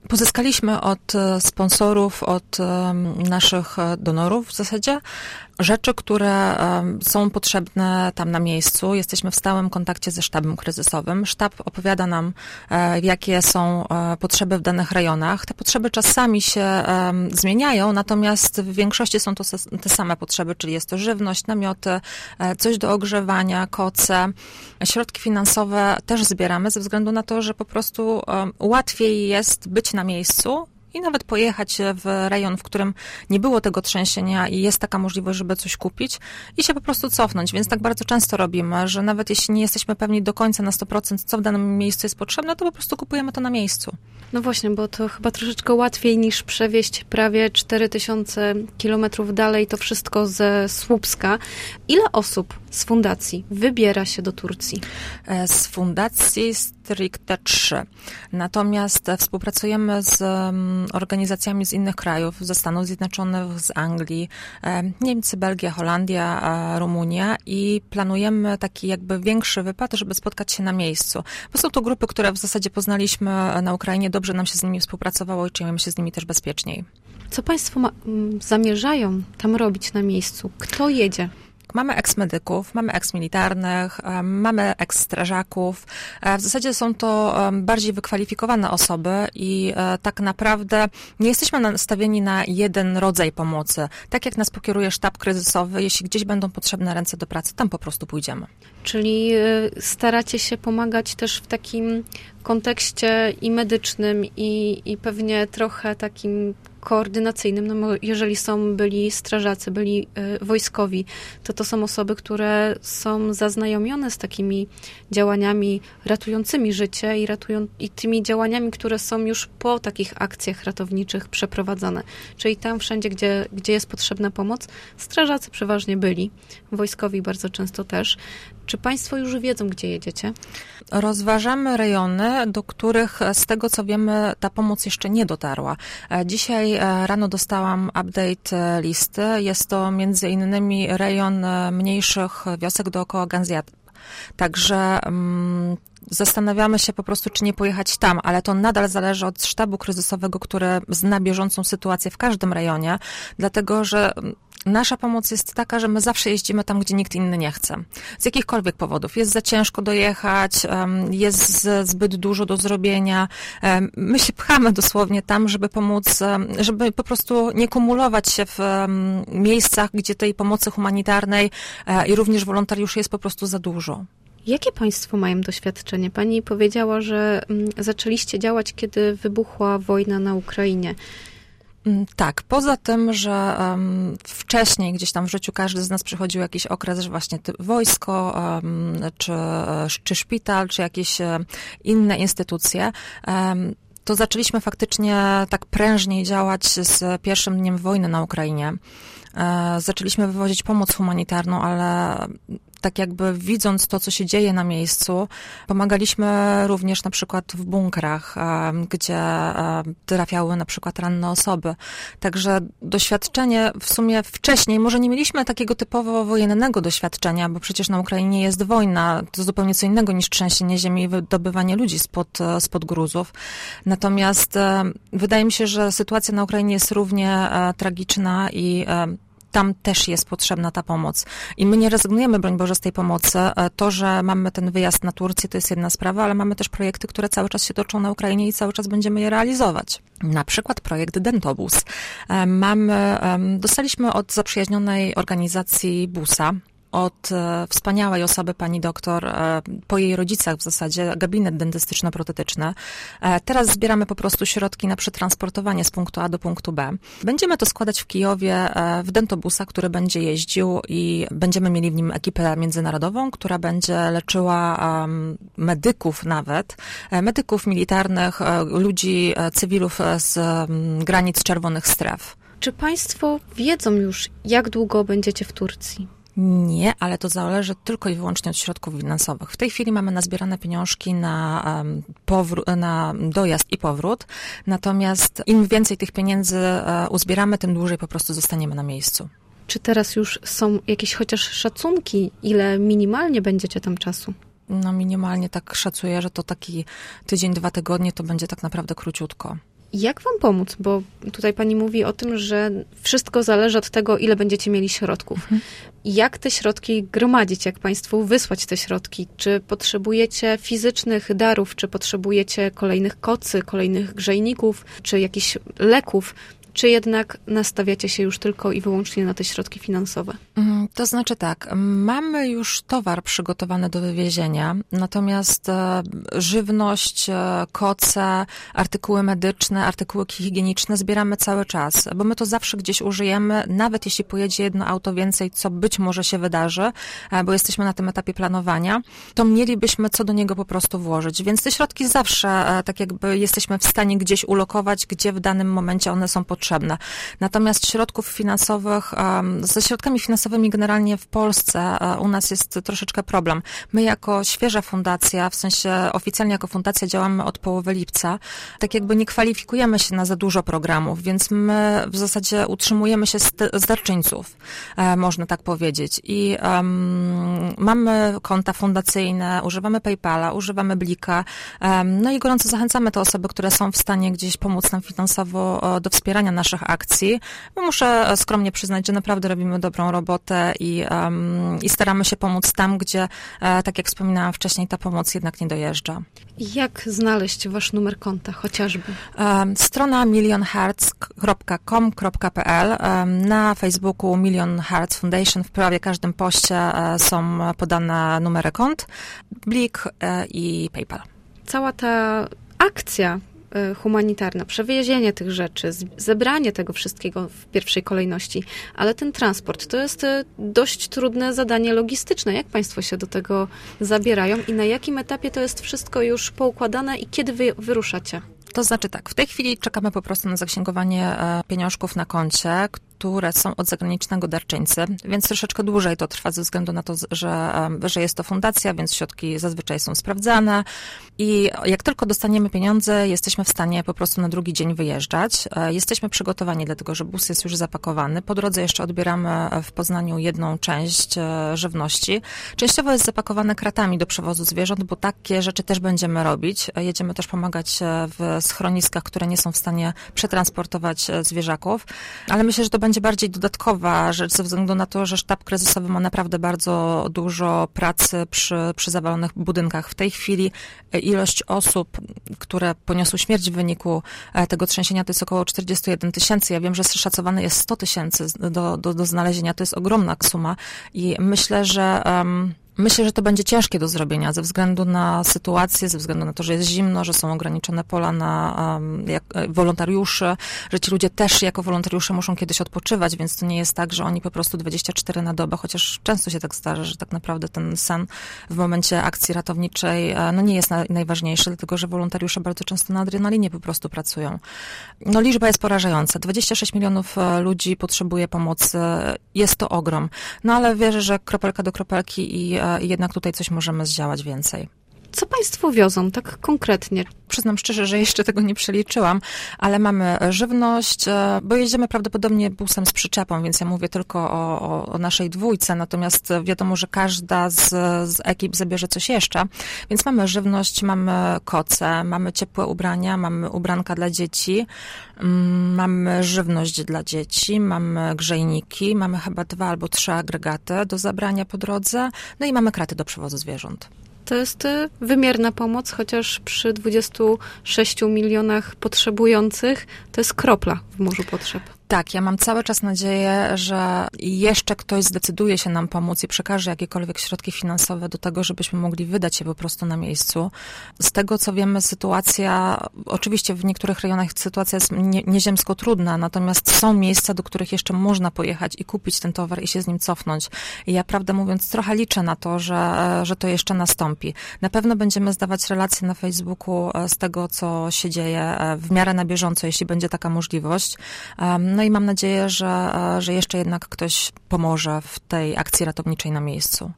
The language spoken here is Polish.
Pozyskaliśmy od sponsorów, od naszych donorów w zasadzie rzeczy, które są potrzebne tam na miejscu. Jesteśmy w stałym kontakcie ze sztabem kryzysowym. Sztab opowiada nam, jakie są potrzeby w danych rejonach. Te potrzeby czasami się zmieniają, natomiast w większości są to te same potrzeby, czyli jest to żywność, namioty, coś do ogrzewania, koce. Środki finansowe też zbieramy ze względu na to, że po prostu łatwiej jest być na miejscu i nawet pojechać w rejon, w którym nie było tego trzęsienia i jest taka możliwość, żeby coś kupić i się po prostu cofnąć. Więc tak bardzo często robimy, że nawet jeśli nie jesteśmy pewni do końca na 100%, co w danym miejscu jest potrzebne, to po prostu kupujemy to na miejscu. No właśnie, bo to chyba troszeczkę łatwiej niż przewieźć prawie 4000 kilometrów dalej to wszystko ze Słupska. Ile osób z fundacji wybiera się do Turcji? Z fundacji stricte 3. Natomiast współpracujemy z organizacjami z innych krajów, ze Stanów Zjednoczonych, z Anglii, Niemcy, Belgia, Holandia, Rumunia i planujemy taki jakby większy wypad, żeby spotkać się na miejscu. Bo są to grupy, które w zasadzie poznaliśmy na Ukrainie, dobrze nam się z nimi współpracowało i czujemy się z nimi też bezpieczniej. Co Państwo zamierzają tam robić na miejscu? Kto jedzie? Mamy eks-medyków, mamy eks-militarnych, mamy eks-strażaków. W zasadzie są to bardziej wykwalifikowane osoby i tak naprawdę nie jesteśmy nastawieni na jeden rodzaj pomocy. Tak jak nas pokieruje sztab kryzysowy, jeśli gdzieś będą potrzebne ręce do pracy, tam po prostu pójdziemy. Czyli staracie się pomagać też w takim kontekście i medycznym, i pewnie trochę takim koordynacyjnym, no bo jeżeli byli strażacy, byli wojskowi, to są osoby, które są zaznajomione z takimi działaniami ratującymi życie i tymi działaniami, które są już po takich akcjach ratowniczych przeprowadzane. Czyli tam wszędzie, gdzie jest potrzebna pomoc, strażacy przeważnie byli, wojskowi bardzo często też. Czy Państwo już wiedzą, gdzie jedziecie? Rozważamy rejony, do których z tego co wiemy ta pomoc jeszcze nie dotarła. Dzisiaj rano dostałam update listy. Jest to między innymi rejon mniejszych wiosek dookoła Gaziantep. Także zastanawiamy się po prostu, czy nie pojechać tam, ale to nadal zależy od sztabu kryzysowego, który zna bieżącą sytuację w każdym rejonie, dlatego że nasza pomoc jest taka, że my zawsze jeździmy tam, gdzie nikt inny nie chce. Z jakichkolwiek powodów. Jest za ciężko dojechać, jest zbyt dużo do zrobienia. My się pchamy dosłownie tam, żeby pomóc, żeby po prostu nie kumulować się w miejscach, gdzie tej pomocy humanitarnej i również wolontariuszy jest po prostu za dużo. Jakie Państwo mają doświadczenie? Pani powiedziała, że zaczęliście działać, kiedy wybuchła wojna na Ukrainie. Tak, poza tym, że wcześniej gdzieś tam w życiu każdy z nas przychodził jakiś okres, że właśnie wojsko, czy szpital, czy jakieś inne instytucje, to zaczęliśmy faktycznie tak prężniej działać z pierwszym dniem wojny na Ukrainie. Zaczęliśmy wywozić pomoc humanitarną, ale tak jakby widząc to, co się dzieje na miejscu, pomagaliśmy również na przykład w bunkrach, gdzie trafiały na przykład ranne osoby. Także doświadczenie w sumie wcześniej, może nie mieliśmy takiego typowo wojennego doświadczenia, bo przecież na Ukrainie jest wojna, to zupełnie co innego niż trzęsienie ziemi i wydobywanie ludzi spod gruzów. Natomiast wydaje mi się, że sytuacja na Ukrainie jest równie tragiczna i tam też jest potrzebna ta pomoc. I my nie rezygnujemy, broń Boże, z tej pomocy. To, że mamy ten wyjazd na Turcję, to jest jedna sprawa, ale mamy też projekty, które cały czas się toczą na Ukrainie i cały czas będziemy je realizować. Na przykład projekt Dentobus. Dostaliśmy od zaprzyjaźnionej organizacji busa, od wspaniałej osoby, pani doktor, po jej rodzicach w zasadzie, gabinet dentystyczno-protetyczny. Teraz zbieramy po prostu środki na przetransportowanie z punktu A do punktu B. Będziemy to składać w Kijowie w dentobusa, który będzie jeździł i będziemy mieli w nim ekipę międzynarodową, która będzie leczyła medyków nawet, medyków militarnych, ludzi, cywilów z granic czerwonych stref. Czy Państwo wiedzą już, jak długo będziecie w Turcji? Nie, ale to zależy tylko i wyłącznie od środków finansowych. W tej chwili mamy nazbierane pieniążki na dojazd i powrót, natomiast im więcej tych pieniędzy uzbieramy, tym dłużej po prostu zostaniemy na miejscu. Czy teraz już są jakieś chociaż szacunki, ile minimalnie będziecie tam czasu? No minimalnie tak szacuję, że to taki tydzień, 2 tygodnie to będzie tak naprawdę króciutko. Jak wam pomóc? Bo tutaj pani mówi o tym, że wszystko zależy od tego, ile będziecie mieli środków. Jak te środki gromadzić? Jak państwu wysłać te środki? Czy potrzebujecie fizycznych darów? Czy potrzebujecie kolejnych kocy, kolejnych grzejników? Czy jakichś leków? Czy jednak nastawiacie się już tylko i wyłącznie na te środki finansowe? To znaczy tak, mamy już towar przygotowany do wywiezienia, natomiast żywność, koce, artykuły medyczne, artykuły higieniczne zbieramy cały czas, bo my to zawsze gdzieś użyjemy, nawet jeśli pojedzie jedno auto więcej, co być może się wydarzy, bo jesteśmy na tym etapie planowania, to mielibyśmy co do niego po prostu włożyć. Więc te środki zawsze tak jakby jesteśmy w stanie gdzieś ulokować, gdzie w danym momencie one są potrzebne. Natomiast środków finansowych, ze środkami finansowymi generalnie w Polsce u nas jest troszeczkę problem. My jako świeża fundacja, w sensie oficjalnie jako fundacja działamy od połowy lipca, tak jakby nie kwalifikujemy się na za dużo programów, więc my w zasadzie utrzymujemy się z darczyńców, można tak powiedzieć. I mamy konta fundacyjne, używamy PayPala, używamy Blika, no i gorąco zachęcamy te osoby, które są w stanie gdzieś pomóc nam finansowo do wspierania naszych akcji. Muszę skromnie przyznać, że naprawdę robimy dobrą robotę i staramy się pomóc tam, gdzie, tak jak wspominałam wcześniej, ta pomoc jednak nie dojeżdża. Jak znaleźć wasz numer konta chociażby? Strona millionhearts.com.pl, na Facebooku Million Hearts Foundation, w prawie każdym poście są podane numery kont, Blik i PayPal. Cała ta akcja humanitarna, przewiezienie tych rzeczy, zebranie tego wszystkiego w pierwszej kolejności, ale ten transport to jest dość trudne zadanie logistyczne. Jak państwo się do tego zabierają i na jakim etapie to jest wszystko już poukładane i kiedy wy wyruszacie? To znaczy tak, w tej chwili czekamy po prostu na zaksięgowanie pieniążków na koncie, które są od zagranicznego darczyńcy, więc troszeczkę dłużej to trwa ze względu na to, że jest to fundacja, więc środki zazwyczaj są sprawdzane i jak tylko dostaniemy pieniądze, jesteśmy w stanie po prostu na drugi dzień wyjeżdżać. Jesteśmy przygotowani, dlatego że bus jest już zapakowany. Po drodze jeszcze odbieramy w Poznaniu jedną część żywności. Częściowo jest zapakowane kratami do przewozu zwierząt, bo takie rzeczy też będziemy robić. Jedziemy też pomagać w schroniskach, które nie są w stanie przetransportować zwierzaków, ale myślę, że to będzie bardziej dodatkowa rzecz ze względu na to, że sztab kryzysowy ma naprawdę bardzo dużo pracy przy zawalonych budynkach. W tej chwili ilość osób, które poniosły śmierć w wyniku tego trzęsienia, to jest około 41 000. Ja wiem, że szacowane jest 100 000 do znalezienia. To jest ogromna suma i myślę, że to będzie ciężkie do zrobienia ze względu na sytuację, ze względu na to, że jest zimno, że są ograniczone pola na wolontariuszy, że ci ludzie też jako wolontariusze muszą kiedyś odpoczywać, więc to nie jest tak, że oni po prostu 24 na dobę, chociaż często się tak zdarza, że tak naprawdę ten sen w momencie akcji ratowniczej nie jest najważniejszy, dlatego że wolontariusze bardzo często na adrenalinie po prostu pracują. Liczba jest porażająca. 26 milionów ludzi potrzebuje pomocy. Jest to ogrom. Ale wierzę, że kropelka do kropelki i jednak tutaj coś możemy zdziałać więcej. Co państwo wiozą, tak konkretnie? Przyznam szczerze, że jeszcze tego nie przeliczyłam, ale mamy żywność, bo jedziemy prawdopodobnie busem z przyczepą, więc ja mówię tylko o naszej dwójce, natomiast wiadomo, że każda z ekip zabierze coś jeszcze, więc mamy żywność, mamy koce, mamy ciepłe ubrania, mamy ubranka dla dzieci, mamy żywność dla dzieci, mamy grzejniki, mamy chyba 2 albo 3 agregaty do zabrania po drodze, i mamy kraty do przewozu zwierząt. To jest wymierna pomoc, chociaż przy 26 milionach potrzebujących to jest kropla w morzu potrzeb. Tak, ja mam cały czas nadzieję, że jeszcze ktoś zdecyduje się nam pomóc i przekaże jakiekolwiek środki finansowe do tego, żebyśmy mogli wydać je po prostu na miejscu. Z tego, co wiemy, sytuacja, oczywiście w niektórych rejonach sytuacja jest nieziemsko trudna, natomiast są miejsca, do których jeszcze można pojechać i kupić ten towar i się z nim cofnąć. I ja, prawdę mówiąc, trochę liczę na to, że to jeszcze nastąpi. Na pewno będziemy zdawać relacje na Facebooku z tego, co się dzieje w miarę na bieżąco, jeśli będzie taka możliwość. I mam nadzieję, że jeszcze jednak ktoś pomoże w tej akcji ratowniczej na miejscu.